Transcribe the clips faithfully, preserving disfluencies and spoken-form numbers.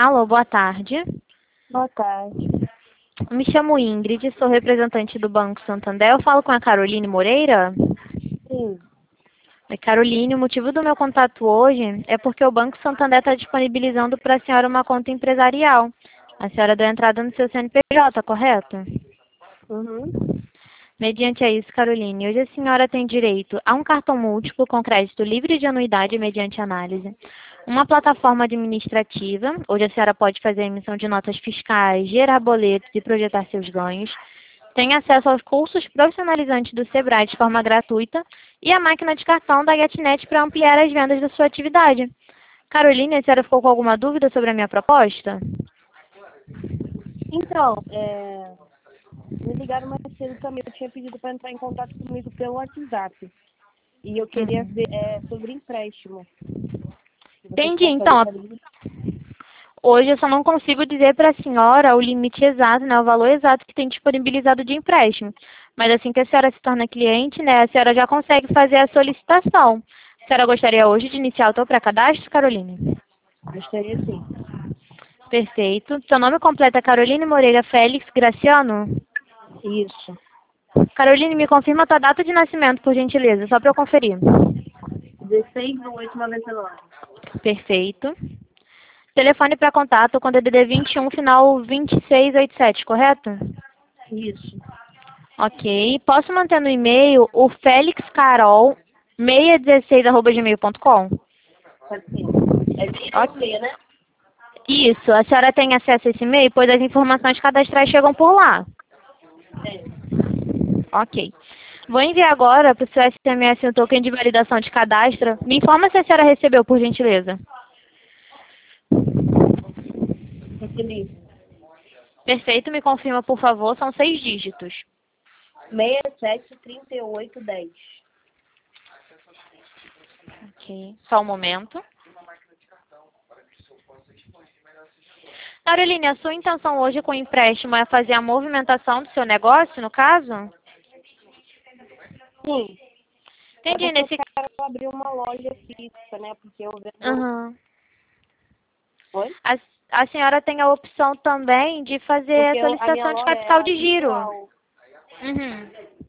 Alô, boa tarde. Boa tarde. Me chamo Ingrid, sou representante do Banco Santander. Eu falo com a Caroline Moreira? Sim. Oi, Caroline, o motivo do meu contato hoje é porque o Banco Santander está disponibilizando para a senhora uma conta empresarial. A senhora deu entrada no seu C N P J, correto? Uhum. Mediante a isso, Caroline, hoje a senhora tem direito a um cartão múltiplo com crédito livre de anuidade mediante análise, uma plataforma administrativa, onde a senhora pode fazer a emissão de notas fiscais, gerar boletos e projetar seus ganhos, tem acesso aos cursos profissionalizantes do Sebrae de forma gratuita e a máquina de cartão da GetNet para ampliar as vendas da sua atividade. Caroline, a senhora ficou com alguma dúvida sobre a minha proposta? Então, é, me ligaram mais cedo também. Eu tinha pedido para entrar em contato comigo pelo WhatsApp. E eu queria Uhum. ver é, sobre empréstimo. Se vocês Entendi. conseguem Então, fazer. hoje eu só não consigo dizer para a senhora o limite exato, né, o valor exato que tem disponibilizado de empréstimo. Mas assim que a senhora se torna cliente, né, a senhora já consegue fazer a solicitação. A senhora gostaria hoje de iniciar o seu pré-cadastro, Caroline? Gostaria sim. Perfeito. Seu nome completo é Caroline Moreira Félix Graciano? Isso. Caroline, me confirma a tua data de nascimento, por gentileza, só para eu conferir. dezesseis do oito de noventa e nove. Perfeito. Telefone para contato com D D D vinte e um, final vinte e seis oitenta e sete, correto? Isso. Ok. Posso manter no e-mail o felixcarol seiscentos e dezesseis arroba gmail ponto com? Pode ser. É Ok. D D, né? Isso. A senhora tem acesso a esse e-mail, pois as informações cadastrais chegam por lá. É. Ok. Vou enviar agora para o seu S M S um token de validação de cadastro. Me informa se a senhora recebeu, por gentileza. Recebi. Perfeito. Me confirma, por favor. São seis dígitos. seis sete três oito um zero. Ok. Só um momento. Caroline, a sua intenção hoje com o empréstimo é fazer a movimentação do seu negócio, no caso? Sim. É Entendi. porque eu Nesse... quero abrir uma loja fixa, né? Porque eu vendo. Uhum. Oi? A, a senhora tem a opção também de fazer a Porque eu- a minha solicitação de loja capital é de giro. virtual. Uhum.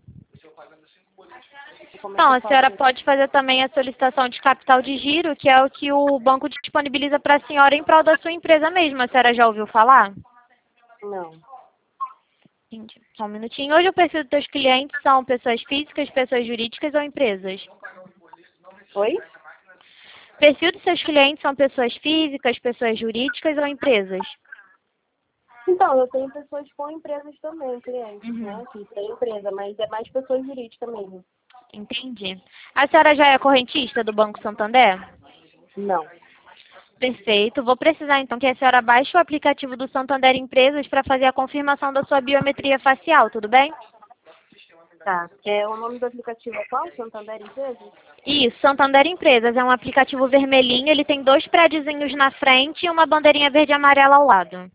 Como é Então, que eu a senhora faço? pode fazer também a solicitação de capital de giro, que é o que o banco disponibiliza para a senhora em prol da sua empresa mesmo. A senhora já ouviu falar? Não. Entendi. Só um minutinho. Hoje o perfil dos seus clientes são pessoas físicas, pessoas jurídicas ou empresas? Oi? O perfil dos seus clientes são pessoas físicas, pessoas jurídicas ou empresas? Então, eu tenho pessoas com empresas também, clientes, Uhum. né? Que tem empresa, mas é mais pessoa jurídica mesmo. Entendi. A senhora já é correntista do Banco Santander? Não. Perfeito. Vou precisar então que a senhora baixe o aplicativo do Santander Empresas para fazer a confirmação da sua biometria facial, tudo bem? Tá. É, o nome do aplicativo é qual? Santander Empresas? Isso, Santander Empresas é um aplicativo vermelhinho, ele tem dois prédiozinhos na frente e uma bandeirinha verde e amarela ao lado.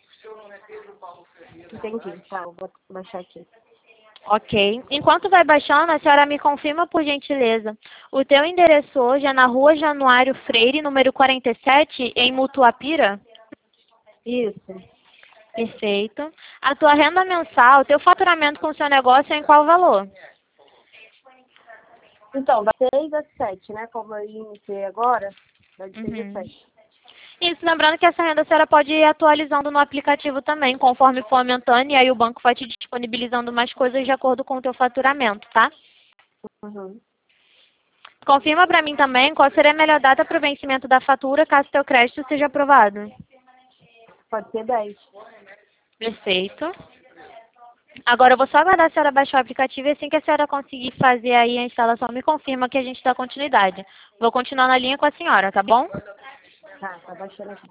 Entendi. Tá, eu vou baixar aqui. Ok. Enquanto vai baixando, a senhora me confirma, por gentileza. O teu endereço hoje é na rua Januário Freire, número quarenta e sete, em Mutuapira? Isso. Perfeito. A tua renda mensal, o teu faturamento com o seu negócio é em qual valor? Então, vai de seis a sete, né? Como eu iniciei agora, vai de seis a Uhum. sete. Isso, lembrando que essa renda a senhora pode ir atualizando no aplicativo também, conforme for aumentando, e aí o banco vai te disponibilizando mais coisas de acordo com o teu faturamento, tá? Uhum. Confirma para mim também qual seria a melhor data para o vencimento da fatura, caso teu crédito seja aprovado. Pode ser dez. Perfeito. Agora eu vou só aguardar a senhora baixar o aplicativo e assim que a senhora conseguir fazer aí a instalação, me confirma que a gente dá continuidade. Vou continuar na linha com a senhora, tá bom? Tá, tá baixando aqui.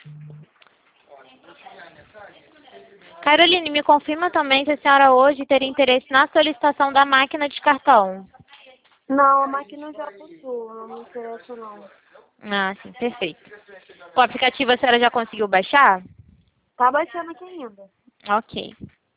Caroline, me confirma também se a senhora hoje teria interesse na solicitação da máquina de cartão. Não, a máquina eu já possuo, não me interessa não. Ah, sim, perfeito. O aplicativo a senhora já conseguiu baixar? Tá baixando aqui ainda. Ok.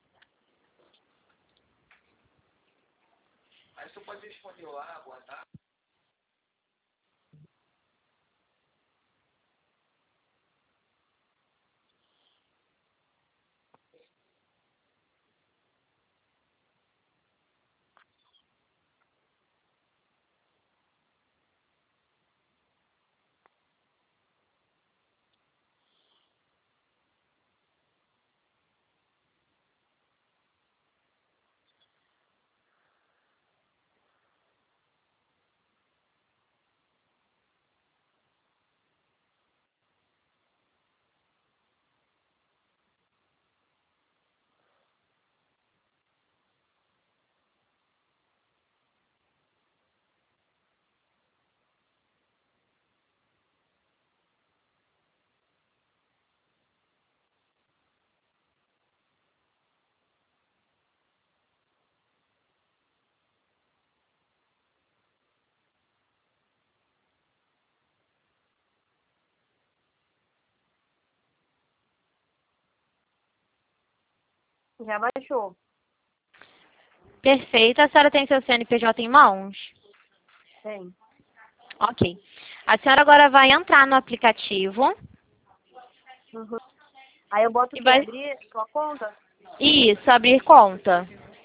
Já baixou. Perfeito. A senhora tem seu C N P J em mãos? Tem. Ok. A senhora agora vai entrar no aplicativo. Uhum. Aí eu boto o E quê? vai... Abrir sua conta? Isso, abrir conta.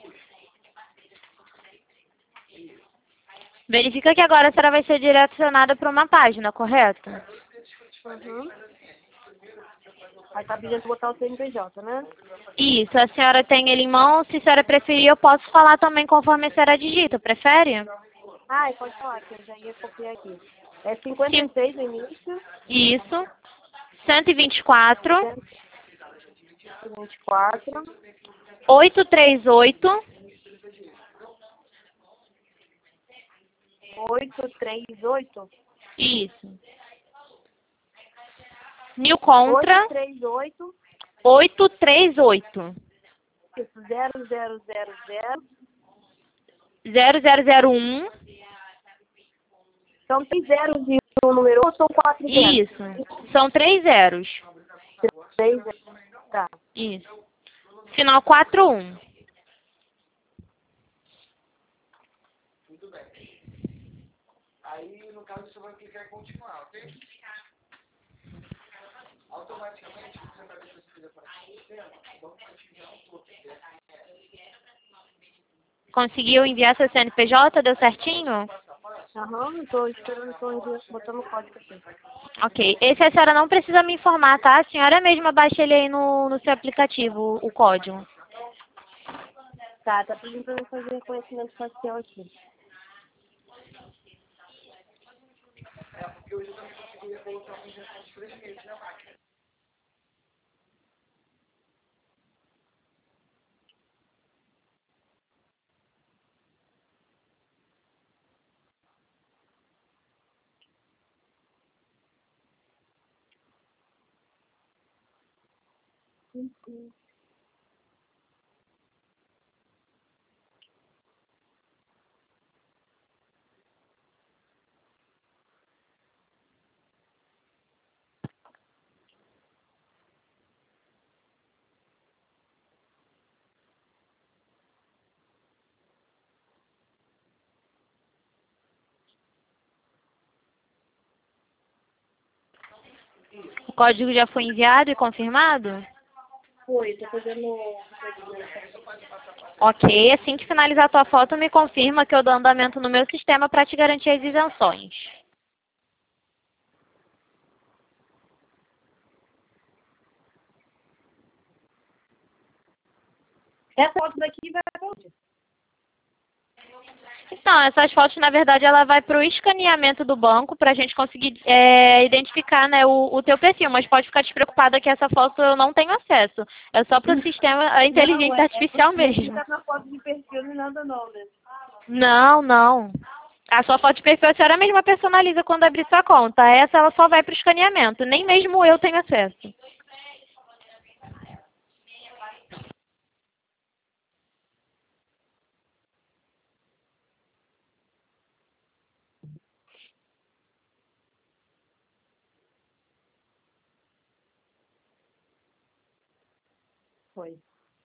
Verifica que agora a senhora vai ser direcionada para uma página, correto? Uhum. Aí tá pedindo pra botar o C N P J, né? Isso, a senhora tem ele em mãos. Se a senhora preferir, eu posso falar também conforme a senhora digita. Prefere? Ah, pode falar, que eu já ia copiar aqui. É cinquenta Sim. e seis no início, Isso. cento e vinte e quatro, cento e vinte e quatro, oitocentos e trinta e oito, oitocentos e trinta e oito, isso. Mil contra, oitocentos e trinta e oito, oitocentos e trinta e oito, isso, zero zero zero zero. zero zero zero um, São três zeros e um número ou são quatro zeros? isso. São três zeros. Três zeros. Tá. Isso. Final quatro um. Conseguiu enviar seu C N P J? Deu certinho? Aham, tô esperando, tô enviando- botando o código aqui. Ok. Esse a senhora não precisa me informar, tá? A senhora mesma baixa ele aí no, no seu aplicativo, o código. Tá, tá pedindo pra eu fazer reconhecimento facial aqui. O código já foi enviado e confirmado? Foi, tô fazendo. Ok. Assim que finalizar a tua foto, me confirma que eu dou andamento no meu sistema para te garantir as isenções. Essa foto daqui vai pra onde? Então, essas fotos, na verdade, ela vai para o escaneamento do banco para a gente conseguir é, identificar, né, o, o teu perfil. Mas pode ficar despreocupada que essa foto eu não tenho acesso. É só para o sistema, a Não, inteligência é, é artificial porque não mesmo. fica na foto de perfil nem nada não, né? Não, não. A sua foto de perfil a senhora mesma personaliza quando abrir sua conta. Essa ela só vai para o escaneamento. Nem mesmo eu tenho acesso. Foi.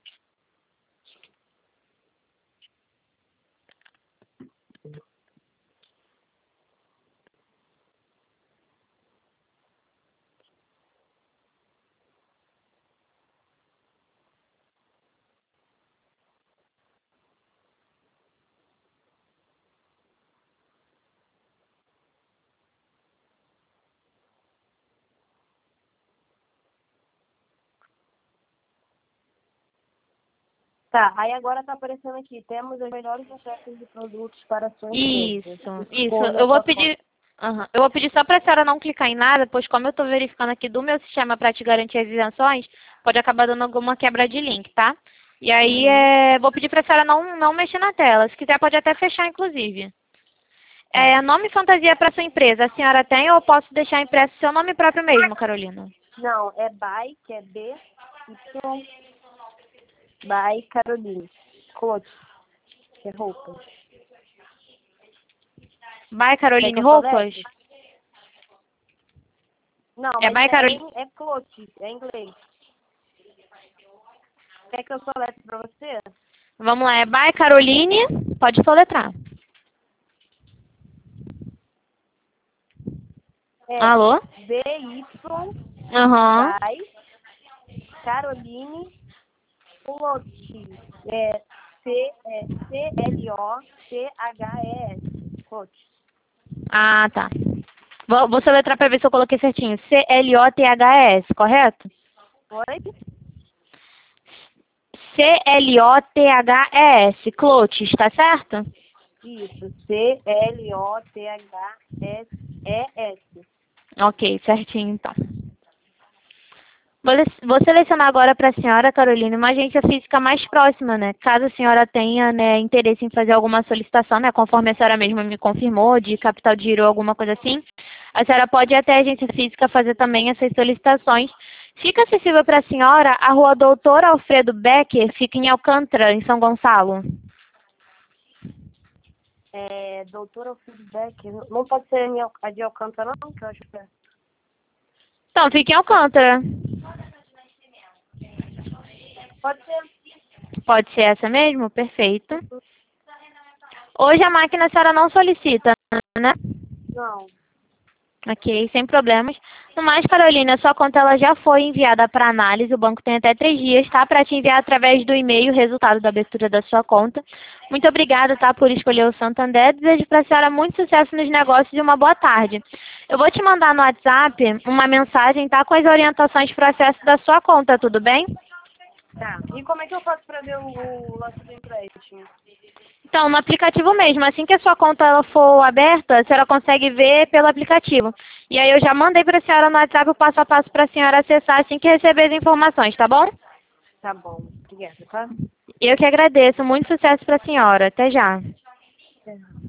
Tá, aí agora tá aparecendo aqui, temos as melhores ofertas de produtos para a sua empresa. Isso, isso. Escolha Eu vou sua pedir... Aham. Eu vou pedir só para a senhora não clicar em nada, pois como eu estou verificando aqui do meu sistema para te garantir as isenções, pode acabar dando alguma quebra de link, tá? E aí, Uhum. é... vou pedir para a senhora não, não mexer na tela. Se quiser, pode até fechar, inclusive. É, nome e fantasia para sua empresa, a senhora tem ou eu posso deixar impresso seu nome próprio mesmo, Carolina? Não, é by, que é B, Y, by Caroline. Coach, que é roupa. By Quer que Caroline eu Roupas? soletre? Não, É mas by é, Caroline... é, é cloth, é inglês. Quer que eu soletre pra você? Vamos lá, é by Caroline, pode soletrar. É Alô? B, Y, Aham. by Caroline Cloth. É C, é C L O T H E S. Cloth. Ah, tá. Vou, vou soletrar para ver se eu coloquei certinho. C L O T H E S, correto? Oi? C L O T H E S, Clotes, tá certo? Isso, C L O T H S E S. Ok, certinho então. Vou, le- vou selecionar agora para a senhora, Carolina, uma agência física mais próxima, né? Caso a senhora tenha, né, interesse em fazer alguma solicitação, né? Conforme a senhora mesma me confirmou, de capital de giro ou alguma coisa assim, a senhora pode ir até a agência física fazer também essas solicitações. Fica acessível para a senhora a rua Doutor Alfredo Becker, fica em Alcântara, em São Gonçalo. É, doutora Feedback. Não pode ser a minha- a de Alcântara, não, que eu acho que é. Então, fica em Alcântara. Pode ser. Pode ser essa mesmo? Perfeito. Hoje a máquina a senhora não solicita, né? Não. Ok, sem problemas. No mais, Carolina, sua conta ela já foi enviada para análise. O banco tem até três dias, tá? Para te enviar através do e-mail o resultado da abertura da sua conta. Muito obrigada, tá? Por escolher o Santander. Desejo para a senhora muito sucesso nos negócios e uma boa tarde. Eu vou te mandar no WhatsApp uma mensagem, tá? Com as orientações para o acesso da sua conta, tudo bem? Tá. E como é que eu faço pra ver o, o lance do empréstimo? Então, no aplicativo mesmo, assim que a sua conta ela for aberta, a senhora consegue ver pelo aplicativo. E aí eu já mandei para a senhora no WhatsApp o passo a passo para a senhora acessar assim que receber as informações, tá bom? Tá bom. Obrigada, tá? Eu que agradeço. Muito sucesso para a senhora. Até já. É.